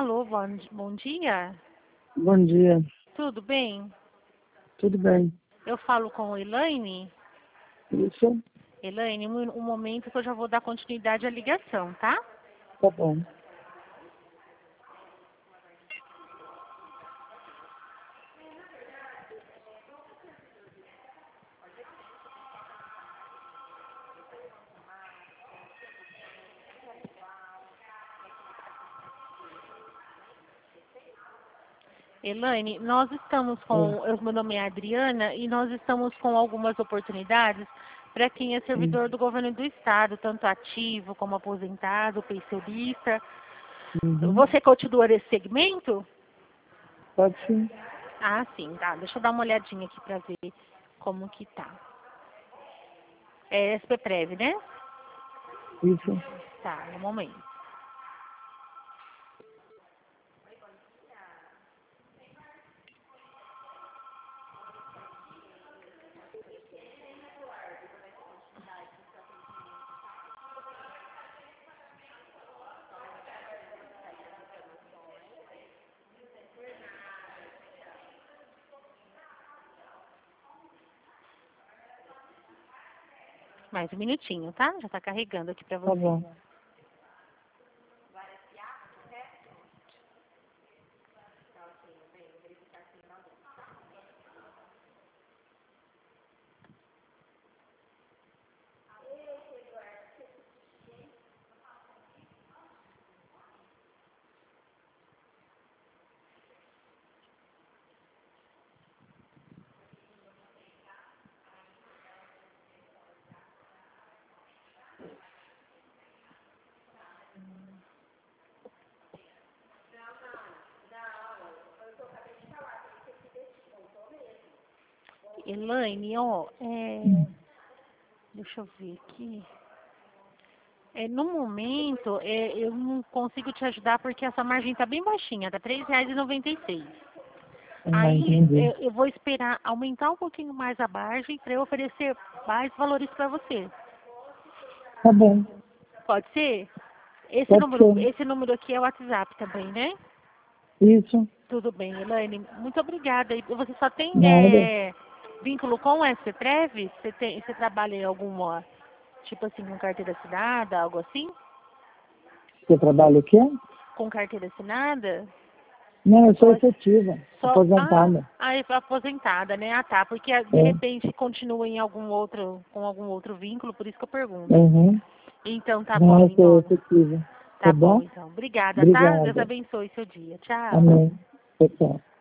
Alô, bom dia. Bom dia, Tudo bem? tudo bem? Eu falo com a Elaine. Isso, Elaine, um momento que eu já vou dar continuidade à ligação, tá? tá bom. Elaine, nós estamos com, meu nome é Adriana, e nós estamos com algumas oportunidades para quem é servidor do governo do estado, tanto ativo como aposentado, pensionista. Você continua nesse segmento? Pode sim. Ah, sim, tá. Deixa eu dar uma olhadinha aqui para ver como que tá. É SPPrev, né? Isso, Tá, um momento. Mais um minutinho, tá? Já tá carregando aqui para tá você. bom. Elaine, ó, deixa eu ver aqui. No momento, eu não consigo te ajudar porque essa margem tá bem baixinha, tá R$ 3,96. Aí Entendi. eu vou esperar aumentar um pouquinho mais a margem para eu oferecer mais valores para você. Tá bom, Pode ser? pode ser. Esse número aqui é o WhatsApp também, né? Isso, Tudo bem, Elaine. Muito obrigada. E você só tem nada. vínculo com o SPPrev? Você trabalha em alguma, tipo assim, com carteira assinada, algo assim? Você trabalha o quê? Com carteira assinada? Não, eu sou Ou efetiva, aposentada. é aposentada, né? Ah, tá. Porque de É. repente continua em com algum outro vínculo, por isso que eu pergunto. Uhum. Então tá Não, bom, eu sou então. efetiva. Tá Tá bom, bom? então. Obrigada, tá? Deus Obrigada. abençoe seu dia. Tchau. Amém. Tchau, tchau.